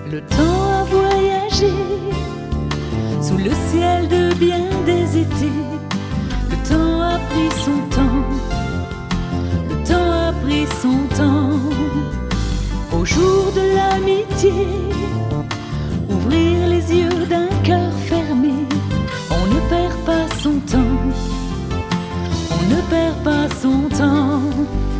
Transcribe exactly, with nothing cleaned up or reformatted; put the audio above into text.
Le temps a voyagé sous le ciel de bien des étés. Le temps a pris son temps, le temps a pris son temps. Au jour de l'amitié, ouvrir les yeux d'un cœur fermé. On ne perd pas son temps, on ne perd pas son temps.